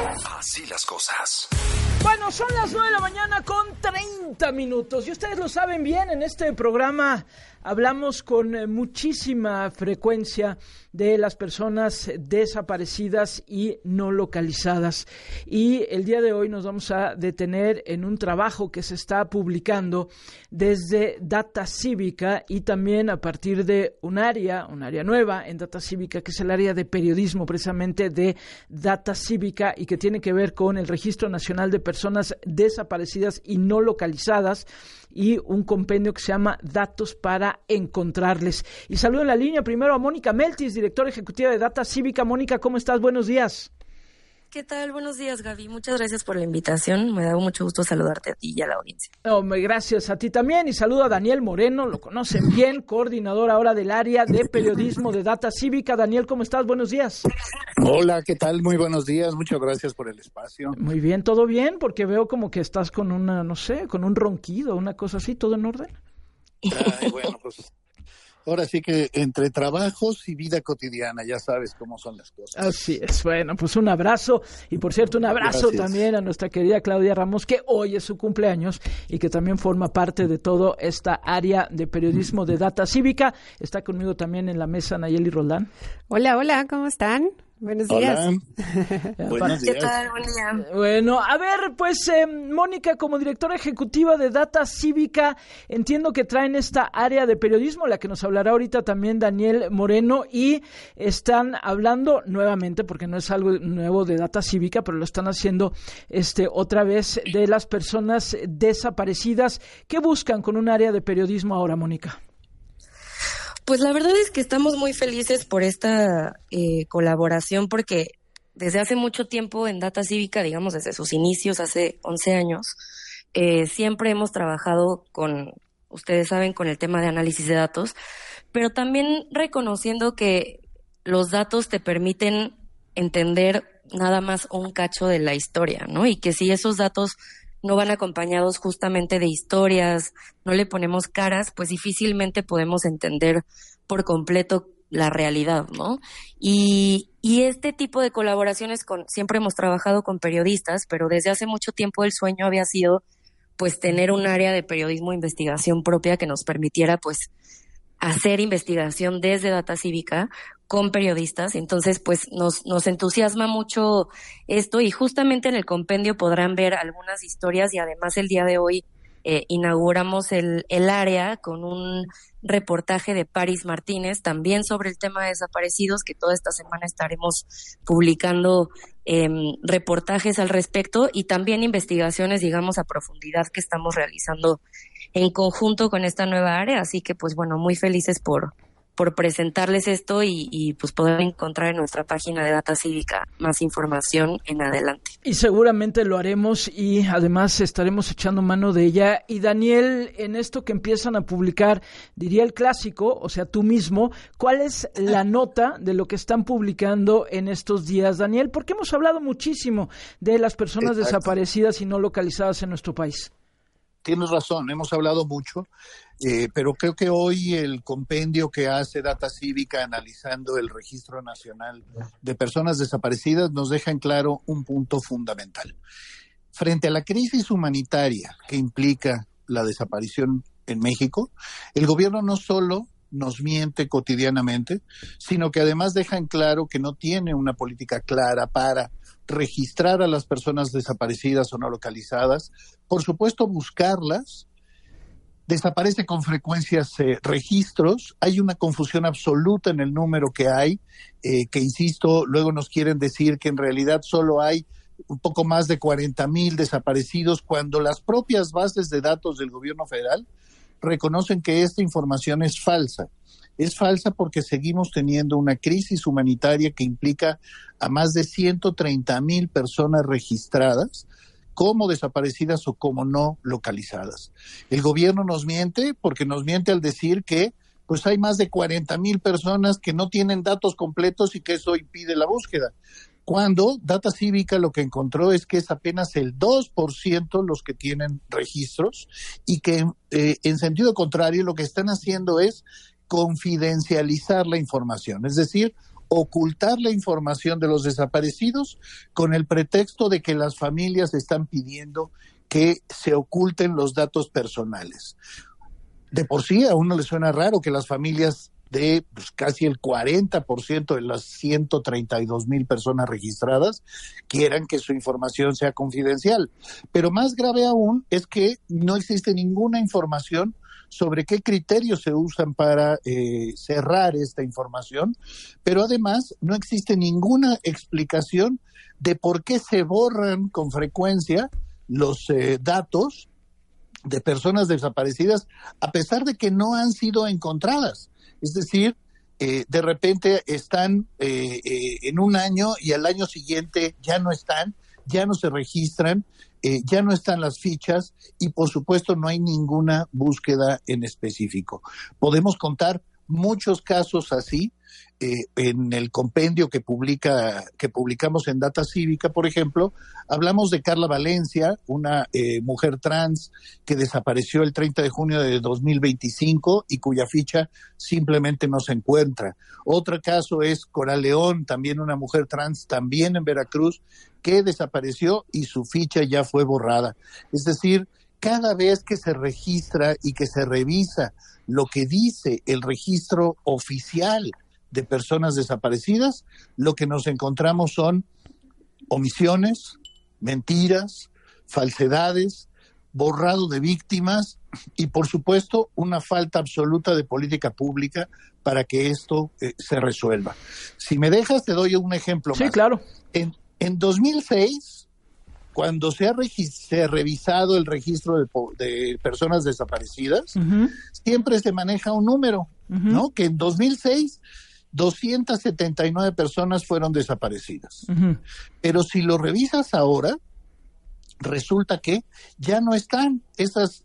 Así las cosas. Bueno, son las 9 de la mañana con 30 minutos. Y ustedes lo saben bien, en este programa hablamos con muchísima frecuencia de las personas desaparecidas y no localizadas. Y el día de hoy nos vamos a detener en un trabajo que se está publicando desde Data Cívica y también a partir de un área nueva en Data Cívica, que es el área de periodismo precisamente de Data Cívica y que tiene que ver con el Registro Nacional de Personas Desaparecidas y No Localizadas y un compendio que se llama Datos para Encontrarles. Y saludo en la línea primero a Mónica Meltis, directora ejecutiva de Data Cívica. Mónica, ¿cómo estás? Buenos días. ¿Qué tal? Buenos días, Gaby. Muchas gracias por la invitación. Me da mucho gusto saludarte a ti y a la audiencia. Gracias a ti también. Y saludo a Daniel Moreno, lo conocen bien, coordinador ahora del área de periodismo de Data Cívica. Daniel, ¿cómo estás? Buenos días. Hola, ¿qué tal? Muy buenos días. Muchas gracias por el espacio. Muy bien, ¿todo bien? Porque veo como que estás con una, no sé, con un ronquido, una cosa así, ¿todo en orden? Ay, bueno, pues ahora sí que entre trabajos y vida cotidiana, ya sabes cómo son las cosas. Así es. Bueno, pues un abrazo. Y por cierto, un abrazo también a nuestra querida Claudia Ramos, que hoy es su cumpleaños y que también forma parte de todo esta área de periodismo de Data Cívica. Está conmigo también en la mesa Nayeli Roldán. Hola, ¿cómo están? Buenos días. Buenos días. ¿Qué tal? Buen día. Bueno, a ver, pues Mónica, como directora ejecutiva de Data Cívica, entiendo que traen esta área de periodismo, la que nos hablará ahorita también Daniel Moreno, y están hablando nuevamente, porque no es algo nuevo de Data Cívica, pero lo están haciendo otra vez, de las personas desaparecidas. ¿Qué buscan con un área de periodismo ahora, Mónica? Pues la verdad es que estamos muy felices por esta colaboración, porque desde hace mucho tiempo en Data Cívica, digamos desde sus inicios, hace 11 años, siempre hemos trabajado con, ustedes saben, con el tema de análisis de datos, pero también reconociendo que los datos te permiten entender nada más un cacho de la historia, ¿no? Y que si esos datos no van acompañados justamente de historias, no le ponemos caras, pues difícilmente podemos entender por completo la realidad, ¿no? Y este tipo de colaboraciones siempre hemos trabajado con periodistas, pero desde hace mucho tiempo el sueño había sido pues tener un área de periodismo e investigación propia que nos permitiera pues hacer investigación desde Data Cívica con periodistas. Entonces pues nos entusiasma mucho esto, y justamente en el compendio podrán ver algunas historias, y además el día de hoy inauguramos el área con un reportaje de Paris Martínez también sobre el tema de desaparecidos, que toda esta semana estaremos publicando reportajes al respecto, y también investigaciones, digamos, a profundidad que estamos realizando en conjunto con esta nueva área. Así que pues bueno, muy felices por presentarles esto y pues poder encontrar en nuestra página de Data Cívica más información en adelante. Y seguramente lo haremos, y además estaremos echando mano de ella. Y Daniel, en esto que empiezan a publicar, diría el clásico, o sea, tú mismo, ¿cuál es la nota de lo que están publicando en estos días, Daniel? Porque hemos hablado muchísimo de las personas desaparecidas y no localizadas en nuestro país. Tienes razón, hemos hablado mucho, pero creo que hoy el compendio que hace Data Cívica analizando el Registro Nacional de Personas Desaparecidas nos deja en claro un punto fundamental. Frente a la crisis humanitaria que implica la desaparición en México, el gobierno no solo nos miente cotidianamente, sino que además deja en claro que no tiene una política clara para registrar a las personas desaparecidas o no localizadas, por supuesto buscarlas. Desaparece con frecuencias registros, hay una confusión absoluta en el número que hay, que insisto, luego nos quieren decir que en realidad solo hay un poco más de 40,000 desaparecidos, cuando las propias bases de datos del gobierno federal reconocen que esta información es falsa. Es falsa porque seguimos teniendo una crisis humanitaria que implica a más de 130,000 personas registradas como desaparecidas o como no localizadas. El gobierno nos miente porque nos miente al decir que pues hay más de 40,000 personas que no tienen datos completos y que eso impide la búsqueda. Cuando Data Cívica lo que encontró es que es apenas el 2% los que tienen registros, y que en sentido contrario lo que están haciendo es confidencializar la información, es decir, ocultar la información de los desaparecidos con el pretexto de que las familias están pidiendo que se oculten los datos personales. De por sí a uno le suena raro que las familias de casi el 40% de las 132,000 personas registradas quieran que su información sea confidencial. Pero más grave aún es que no existe ninguna información sobre qué criterios se usan para cerrar esta información, pero además no existe ninguna explicación de por qué se borran con frecuencia los datos de personas desaparecidas a pesar de que no han sido encontradas. Es decir, de repente están en un año y al año siguiente ya no están, ya no se registran, ya no están las fichas y por supuesto no hay ninguna búsqueda en específico. Podemos contar muchos casos así. En el compendio que publicamos en Data Cívica, por ejemplo, hablamos de Carla Valencia, una mujer trans que desapareció el 30 de junio de 2025 y cuya ficha simplemente no se encuentra. Otro caso es Coral León, también una mujer trans, también en Veracruz, que desapareció y su ficha ya fue borrada. Es decir, cada vez que se registra y que se revisa lo que dice el registro oficial de personas desaparecidas, lo que nos encontramos son omisiones, mentiras, falsedades, borrado de víctimas y, por supuesto, una falta absoluta de política pública para que esto se resuelva. Si me dejas, te doy un ejemplo más. Sí, claro. En 2006, cuando se ha revisado el registro de personas desaparecidas, siempre se maneja un número, ¿no? Que en 2006 279 personas fueron desaparecidas. Pero si lo revisas ahora, resulta que ya no están esas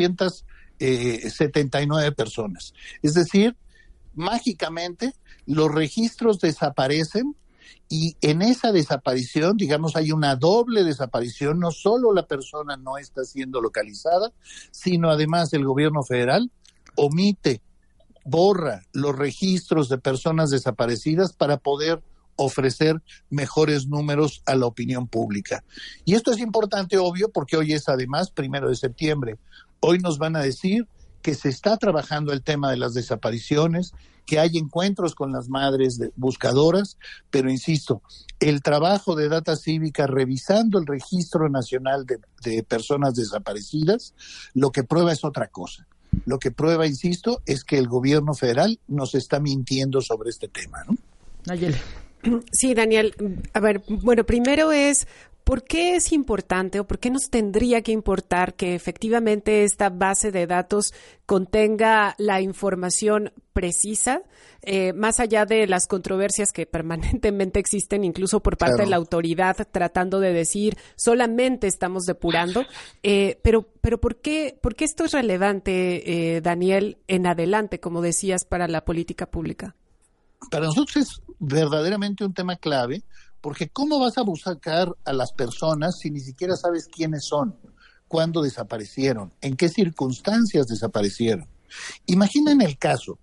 279 personas. Es decir, mágicamente los registros desaparecen y en esa desaparición, digamos, hay una doble desaparición. No solo la persona no está siendo localizada, sino además el gobierno federal borra los registros de personas desaparecidas para poder ofrecer mejores números a la opinión pública. Y esto es importante, obvio, porque hoy es además 1 de septiembre. Hoy nos van a decir que se está trabajando el tema de las desapariciones, que hay encuentros con las madres buscadoras, pero insisto, el trabajo de Data Cívica revisando el Registro Nacional de Personas Desaparecidas, lo que prueba es otra cosa. Lo que prueba, insisto, es que el gobierno federal nos está mintiendo sobre este tema, ¿no? Nayeli. Sí, Daniel. A ver, bueno, primero es, ¿por qué es importante o por qué nos tendría que importar que efectivamente esta base de datos contenga la información precisa, más allá de las controversias que permanentemente existen, incluso por parte de la autoridad, tratando de decir solamente estamos depurando? Pero ¿por qué esto es relevante, Daniel, en adelante, como decías, para la política pública? Para nosotros es verdaderamente un tema clave, porque ¿cómo vas a buscar a las personas si ni siquiera sabes quiénes son, cuándo desaparecieron, en qué circunstancias desaparecieron? Imaginen el caso.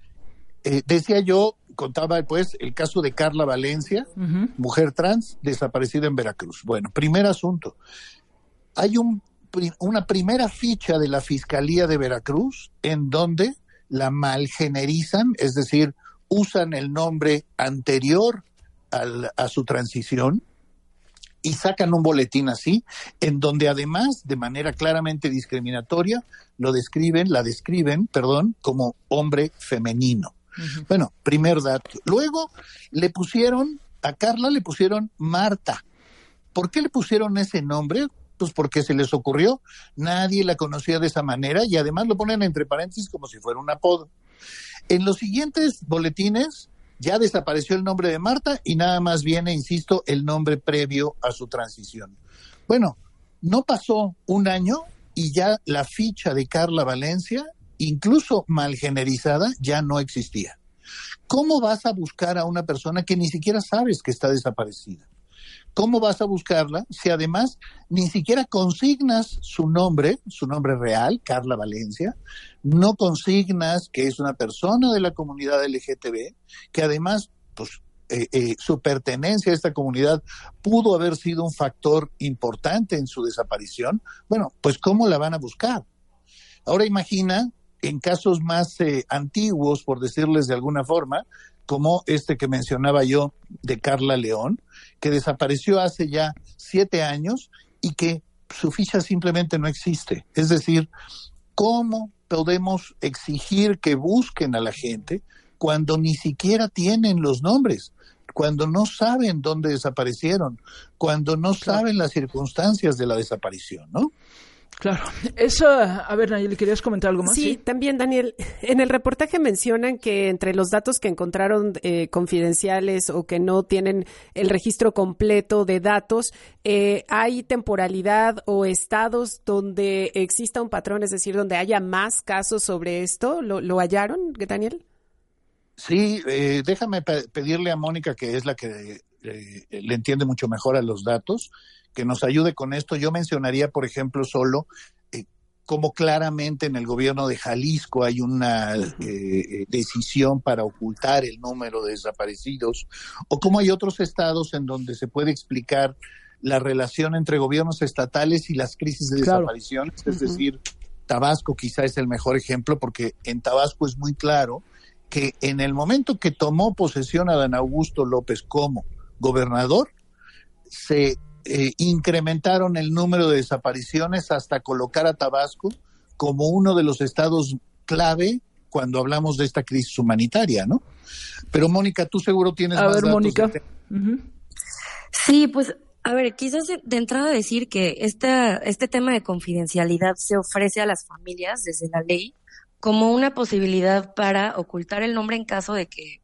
Contaba pues el caso de Carla Valencia, mujer trans, desaparecida en Veracruz. Bueno, primer asunto. Hay una primera ficha de la Fiscalía de Veracruz en donde la malgenerizan, es decir, usan el nombre anterior a su transición y sacan un boletín así, en donde además, de manera claramente discriminatoria, la describen, como hombre femenino. Bueno, primer dato. Luego a Carla le pusieron Marta. ¿Por qué le pusieron ese nombre? Pues porque se les ocurrió, nadie la conocía de esa manera y además lo ponen entre paréntesis como si fuera un apodo. En los siguientes boletines ya desapareció el nombre de Marta y nada más viene, insisto, el nombre previo a su transición. Bueno, no pasó un año y ya la ficha de Carla Valencia, incluso malgenerizada, ya no existía. ¿Cómo vas a buscar a una persona que ni siquiera sabes que está desaparecida? ¿Cómo vas a buscarla si además ni siquiera consignas su nombre real, Carla Valencia, no consignas que es una persona de la comunidad LGTB, que además pues su pertenencia a esta comunidad pudo haber sido un factor importante en su desaparición, bueno, pues ¿cómo la van a buscar? Ahora imagina en casos más antiguos, por decirles de alguna forma, como este que mencionaba yo de Carla León, que desapareció hace ya 7 años y que su ficha simplemente no existe. Es decir, ¿cómo podemos exigir que busquen a la gente cuando ni siquiera tienen los nombres, cuando no saben dónde desaparecieron, cuando no saben las circunstancias de la desaparición, ¿no? Claro. A ver, Nayeli, ¿querías comentar algo más? Sí, también, Daniel. En el reportaje mencionan que entre los datos que encontraron confidenciales o que no tienen el registro completo de datos, hay temporalidad o estados donde exista un patrón, es decir, donde haya más casos sobre esto. ¿Lo hallaron, Daniel? Sí, déjame pedirle a Mónica, que es la que le entiende mucho mejor a los datos, que nos ayude con esto. Yo mencionaría, por ejemplo, solo cómo claramente en el gobierno de Jalisco hay una decisión para ocultar el número de desaparecidos, o cómo hay otros estados en donde se puede explicar la relación entre gobiernos estatales y las crisis de desaparición. Es decir, Tabasco quizá es el mejor ejemplo, porque en Tabasco es muy claro que en el momento que tomó posesión Adán Augusto López como gobernador, se incrementaron el número de desapariciones hasta colocar a Tabasco como uno de los estados clave cuando hablamos de esta crisis humanitaria, ¿no? Pero Mónica, tú seguro tienes más datos. Mónica. Sí, pues, a ver, quizás de entrada decir que este tema de confidencialidad se ofrece a las familias desde la ley como una posibilidad para ocultar el nombre en caso de que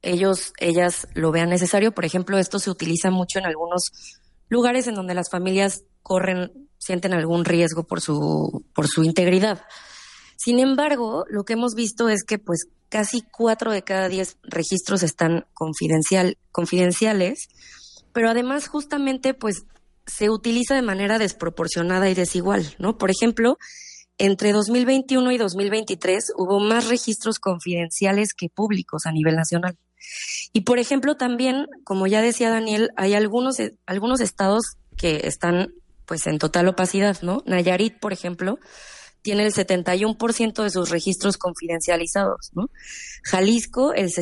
ellas lo vean necesario. Por ejemplo, esto se utiliza mucho en algunos lugares en donde las familias sienten algún riesgo por su integridad. Sin embargo, lo que hemos visto es que pues casi 4 de cada 10 registros están confidenciales, pero además justamente pues se utiliza de manera desproporcionada y desigual, ¿no? Por ejemplo, entre 2021 y 2023 hubo más registros confidenciales que públicos a nivel nacional. Y por ejemplo también, como ya decía Daniel, hay algunos estados que están pues en total opacidad, ¿no? Nayarit, por ejemplo, tiene el 71% de sus registros confidencializados, ¿no? Jalisco el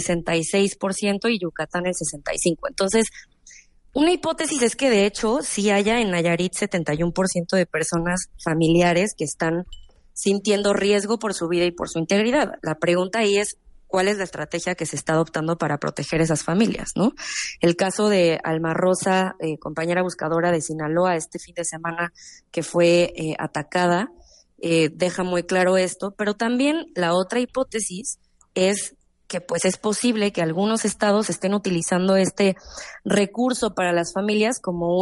66% y Yucatán el 65%. Entonces, una hipótesis es que de hecho sí haya en Nayarit 71% de personas familiares que están sintiendo riesgo por su vida y por su integridad. La pregunta ahí es, ¿cuál es la estrategia que se está adoptando para proteger esas familias, ¿no? El caso de Alma Rosa, compañera buscadora de Sinaloa, este fin de semana que fue atacada, deja muy claro esto, pero también la otra hipótesis es que pues es posible que algunos estados estén utilizando este recurso para las familias como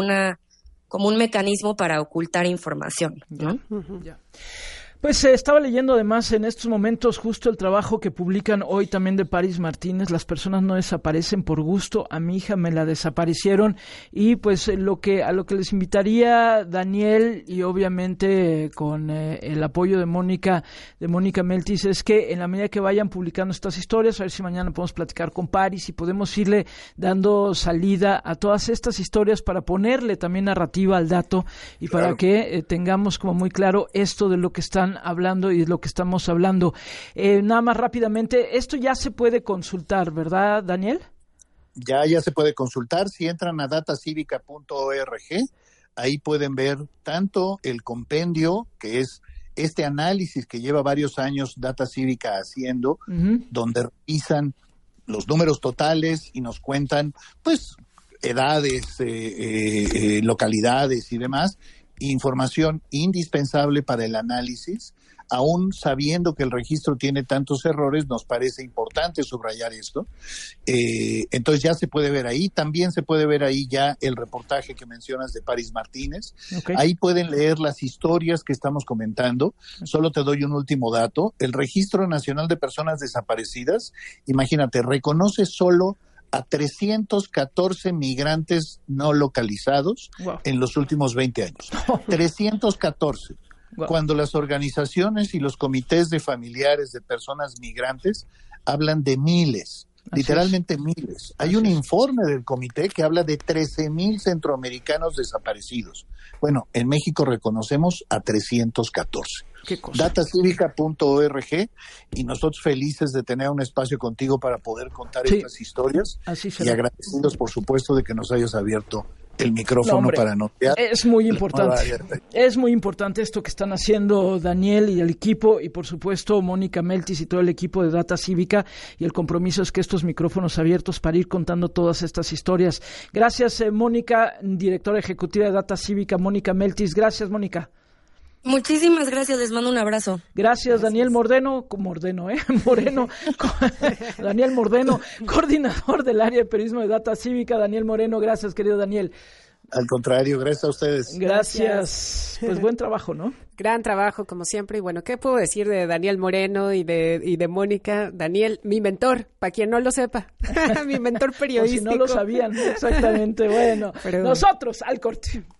un mecanismo para ocultar información, ¿no? Ya. Pues estaba leyendo además en estos momentos justo el trabajo que publican hoy también de Paris Martínez, Las personas no desaparecen por gusto, a mi hija me la desaparecieron, y pues a lo que les invitaría Daniel y obviamente con el apoyo de Mónica Meltis es que en la medida que vayan publicando estas historias, a ver si mañana podemos platicar con Paris y podemos irle dando salida a todas estas historias para ponerle también narrativa al dato y para que tengamos como muy claro esto de lo que están hablando y de lo que estamos hablando. Nada más rápidamente, esto ya se puede consultar, ¿verdad, Daniel? Ya se puede consultar. Si entran a datacivica.org, ahí pueden ver tanto el compendio, que es este análisis que lleva varios años Data Cívica haciendo, donde revisan los números totales y nos cuentan, pues, edades, localidades y demás, información indispensable para el análisis. Aún sabiendo que el registro tiene tantos errores, nos parece importante subrayar esto. Entonces ya se puede ver ahí. También se puede ver ahí ya el reportaje que mencionas de Paris Martínez. Okay. Ahí pueden leer las historias que estamos comentando. Solo te doy un último dato. El Registro Nacional de Personas Desaparecidas, imagínate, reconoce solo a 314 migrantes no localizados en los últimos 20 años. 314. Cuando las organizaciones y los comités de familiares de personas migrantes hablan de miles. literalmente miles. Hay un informe del comité que habla de 13,000 centroamericanos desaparecidos. Bueno, en México reconocemos a 314. ¿Qué cosa? Datacivica.org, y nosotros felices de tener un espacio contigo para poder contar estas historias. Así será. Y agradecidos, por supuesto, de que nos hayas abierto el micrófono para notear. Es muy importante. Es muy importante esto que están haciendo Daniel y el equipo, y por supuesto Mónica Meltis y todo el equipo de Data Cívica, y el compromiso es que estos micrófonos abiertos para ir contando todas estas historias. Gracias, Mónica, directora ejecutiva de Data Cívica, Mónica Meltis. Gracias, Mónica. Muchísimas gracias, les mando un abrazo. Gracias. Daniel Moreno, Daniel Mordeno, coordinador del área de periodismo de Data Cívica. Daniel Moreno, gracias, querido Daniel. Al contrario, gracias a ustedes. Gracias. Pues buen trabajo, ¿no? Gran trabajo, como siempre. Y bueno, ¿qué puedo decir de Daniel Moreno y de Mónica? Daniel, mi mentor, para quien no lo sepa, mi mentor periodístico. O si no lo sabían, exactamente. Bueno, nosotros al corte.